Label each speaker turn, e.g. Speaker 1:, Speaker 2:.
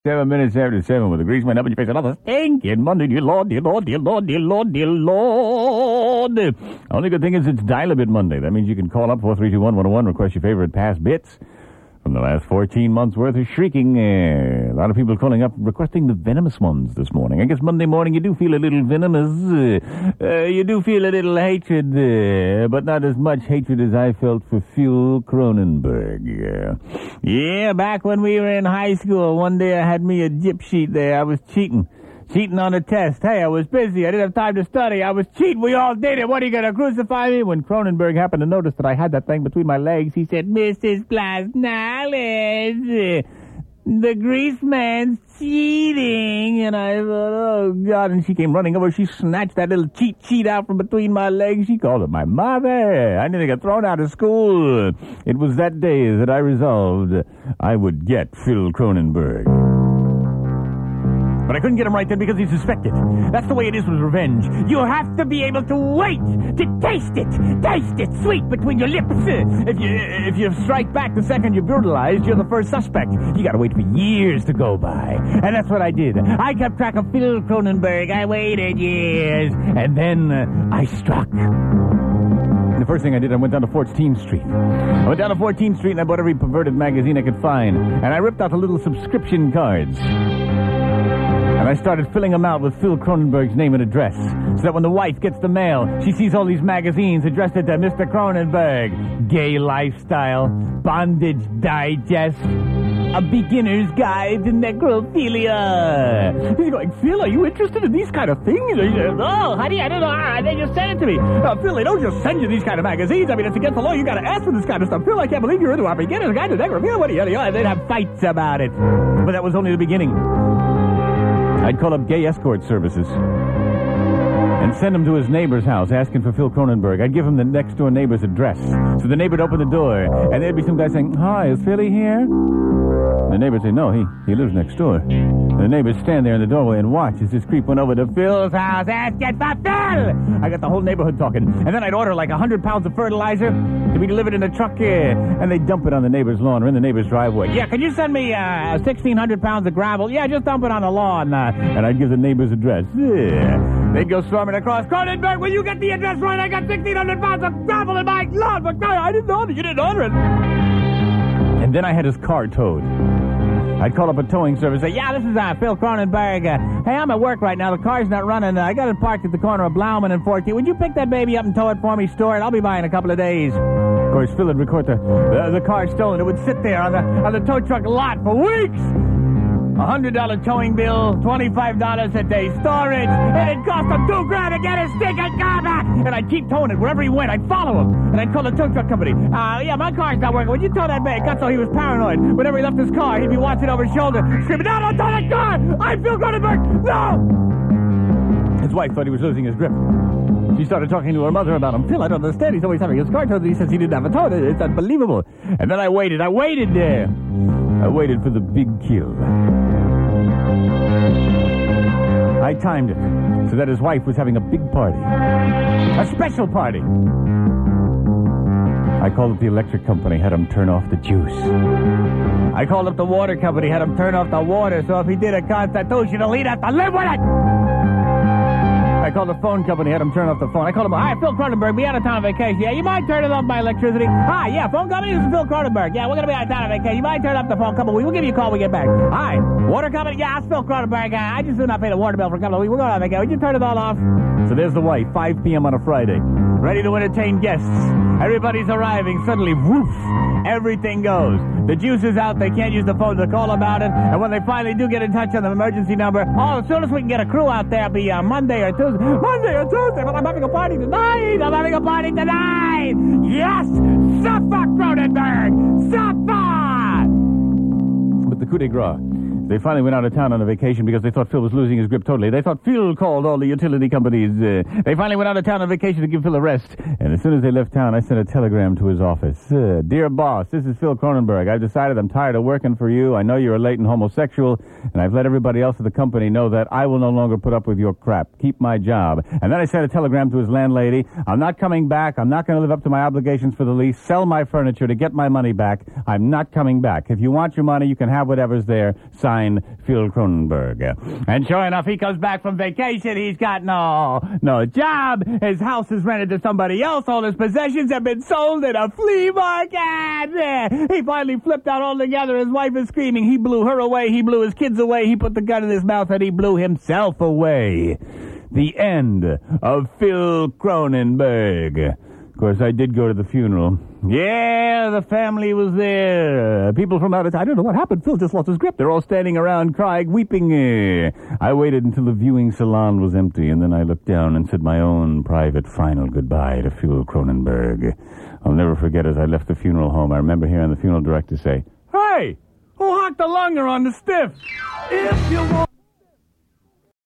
Speaker 1: 7 minutes after 7 with the grease man up in your face. Another stinking Monday. Dear Lord, dear Lord, dear Lord, dear Lord, dear Lord. Only good thing is it's Dial-A-Bit Monday. That means you can call up 432-1101, request your favorite past bits from the last 14 months worth of shrieking. A lot of people calling up requesting the venomous ones this morning. I guess Monday morning you do feel a little venomous. You do feel a little hatred, but not as much hatred as I felt for Phil Cronenberg. Yeah, back when we were in high school, one day I had me a gyp sheet there. I was cheating on a test. Hey, I was busy. I didn't have time to study. I was cheating. We all did it. What, are you going to crucify me? When Cronenberg happened to notice that I had that thing between my legs, he said, Mrs. Plasnales, the grease man's cheating. And I thought, oh, God. And she came running over. She snatched that little cheat sheet out from between my legs. She called it my mother. I nearly got thrown out of school. It was that day that I resolved I would get Phil Cronenberg. But I couldn't get him right then because he suspected. That's the way it is with revenge. You have to be able to wait to taste it. Taste it sweet between your lips. If you strike back the second you're brutalized, you're the first suspect. You gotta wait for years to go by. And that's what I did. I kept track of Phil Cronenberg. I waited years. And then I struck. The first thing I did, I went down to 14th Street. I went down to 14th Street and I bought every perverted magazine I could find. And I ripped out the little subscription cards. And I started filling them out with Phil Cronenberg's name and address. So that when the wife gets the mail, she sees all these magazines addressed to Mr. Cronenberg. Gay Lifestyle, Bondage Digest, A Beginner's Guide to Necrophilia. He's going, Phil, are you interested in these kind of things? He says, oh, honey, I don't know. They just sent it to me. Phil, they don't just send you these kind of magazines. I mean, it's against the law. You got to ask for this kind of stuff. Phil, I can't believe you're into A Beginner's Guide to Necrophilia. What are you? They'd have fights about it. But that was only the beginning. I'd call up gay escort services and send him to his neighbor's house asking for Phil Cronenberg. I'd give him the next door neighbor's address. So the neighbor'd open the door, and there'd be some guy saying, hi, is Philly here? The neighbor'd say, no, he lives next door. And the neighbor'd stand there in the doorway and watch as this creep went over to Phil's house, asking for Phil! I got the whole neighborhood talking. And then I'd order like 100 pounds of fertilizer to be delivered in a truck here, and they'd dump it on the neighbor's lawn or in the neighbor's driveway. Yeah, can you send me 1,600 pounds of gravel? Yeah, just dump it on the lawn. And I'd give the neighbor's address. Yeah. They'd go storming across. Cronenberg, will you get the address right? I got 1,600 pounds of gravel in my lawn. But I didn't order it. You didn't order it. And then I had his car towed. I'd call up a towing service and say, yeah, this is Phil Cronenberg. Hey, I'm at work right now. The car's not running. I got it parked at the corner of Blauman and 14. Would you pick that baby up and tow it for me, store it? I'll be by in a couple of days. Of course, Phil would record the car stolen. It would sit there on the tow truck lot for weeks. $100 towing bill, $25 a day storage, and it cost him $2,000 to get his stinking car back. And I'd keep towing it wherever he went. I'd follow him, and I'd call the tow truck company. Yeah, my car's not working. Would you tow that back? Got so he was paranoid. Whenever he left his car, he'd be watching over his shoulder, screaming, no, don't tow that car! I'm Phil Cronenberg! No! His wife thought he was losing his grip. She started talking to her mother about him. Phil, I don't understand. He's always having his car towed. He says he didn't have a tow. It's unbelievable. And then I waited there. I waited for the big kill. I timed it so that his wife was having a big party. A special party. I called up the electric company, had him turn off the juice. I called up the water company, had him turn off the water, so if he did a constitutional, he'd have to live with it. I called the phone company, had him turn off the phone. I called him, hi, Phil Cronenberg, be out of town on vacation. Yeah, you mind turning off my electricity? Hi, yeah, phone company, this is Phil Cronenberg. Yeah, we're going to be out of town on vacation. You mind turning off the phone company? We'll give you a call when we get back. Hi, water company, yeah, it's Phil Cronenberg. I just did not pay the water bill for a couple of weeks. We're going on vacation. Would you turn it all off? So there's the wife, 5 p.m. on a Friday, ready to entertain guests. Everybody's arriving. Suddenly, woof, everything goes. The juice is out. They can't use the phone to call about it. And when they finally do get in touch on the emergency number, as soon as we can get a crew out there, it'll be Monday or Tuesday. But I'm having a party tonight. Yes! Suffer, Cronenberg! Suffer! But the coup de grace. They finally went out of town on a vacation because they thought Phil was losing his grip totally. They thought Phil called all the utility companies. They finally went out of town on vacation to give Phil a rest. And as soon as they left town, I sent a telegram to his office. Dear boss, this is Phil Cronenberg. I've decided I'm tired of working for you. I know you're a latent homosexual, and I've let everybody else at the company know that I will no longer put up with your crap. Keep my job. And then I sent a telegram to his landlady. I'm not coming back. I'm not going to live up to my obligations for the lease. Sell my furniture to get my money back. I'm not coming back. If you want your money, you can have whatever's there. Signed, find Phil Cronenberg. And sure enough, he comes back from vacation. He's got no job. His house is rented to somebody else. All his possessions have been sold at a flea market. He finally flipped out altogether. His wife is screaming. He blew her away. He blew his kids away. He put the gun in his mouth and he blew himself away. The end of Phil Cronenberg. Of course, I did go to the funeral. Yeah, the family was there. People from out of town. I don't know what happened. Phil just lost his grip. They're all standing around crying, weeping. I waited until the viewing salon was empty, and then I looked down and said my own private final goodbye to Phil Cronenberg. I'll never forget as I left the funeral home, I remember hearing the funeral director say, "Hey, who hocked the lunger on the stiff? If you want..."